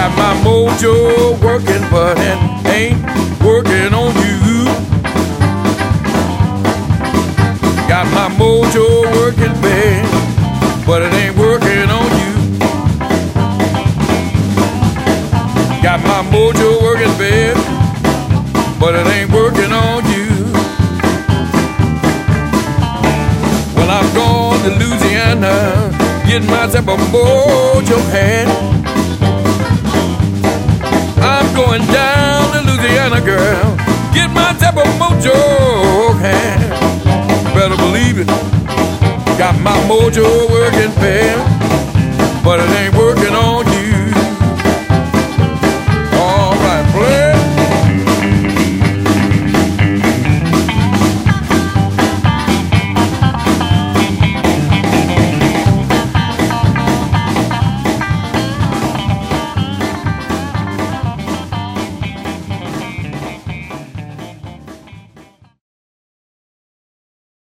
Got my mojo working, but it ain't working on you. Got my mojo working, babe, but it ain't working on you. Got my mojo working, babe, but it ain't working on you. Well, I'm going to Louisiana, getting myself a mojo hand. I'm going down to Louisiana, girl, get myself a mojo hand. Better believe it, got my mojo working, babe, but it ain't working on